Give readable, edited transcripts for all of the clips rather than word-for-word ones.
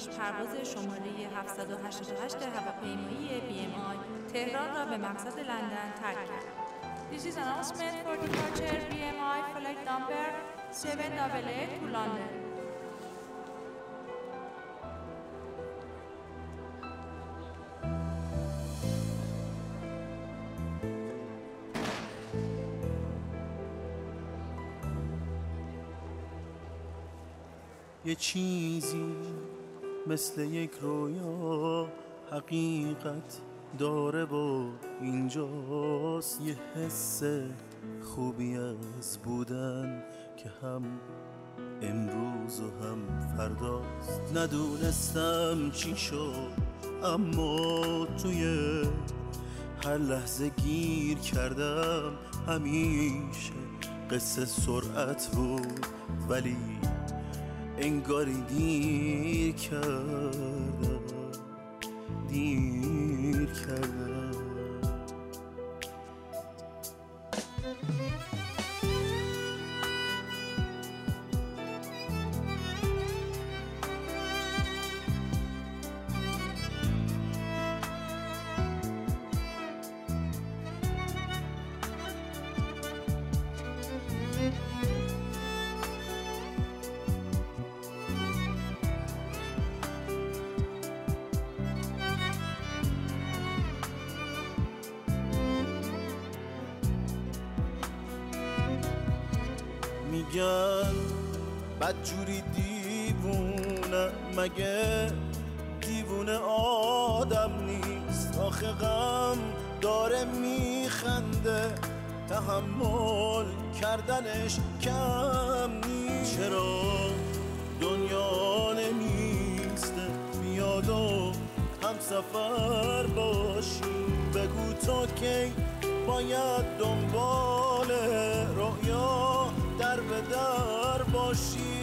پیش پرواز شماره 788 هواپیمایی BMI تهران را به مقصد لندن ترک کرد. This is an announcement for departure BMI flight number 788 to London. یه چیزی مثل یک رویا حقیقت داره و اینجاست، یه حس خوبی از بودن که هم امروز و هم فرداست. ندونستم چی شد اما توی هر لحظه گیر کردم. همیشه قصه سرعت بود ولی انگاری دیر کردم. میگن بدجوری دیوونه، مگه دیوونه آدم نیست؟ آخه غم داره میخنده، تحمل کردنش کم نیست. چرا دنیا نمیسته بیاد و هم سفر باشیم؟ بگو تو کی باید دنبال رؤیا در به در باشی.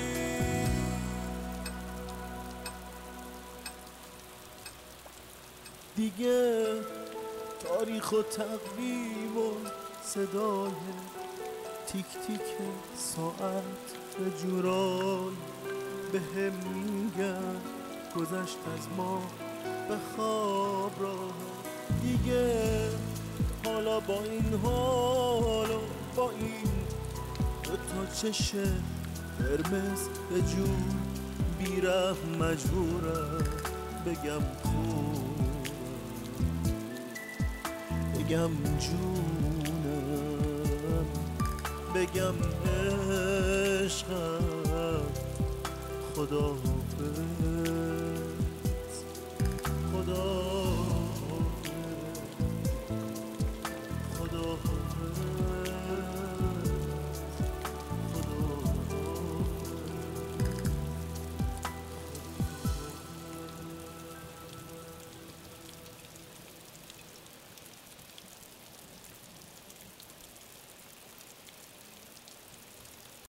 دیگه تاریخ و تقویم و صدای تیک تیک ساعت به جورای به هم میگن گذشت از ما به خواب راه. دیگه حالا با این حال و با این دوتا چشه قرمز به جون بیرحم مجبورم بگم خوب، بگم جونم، بگم عشقم. خداحافظ، خدا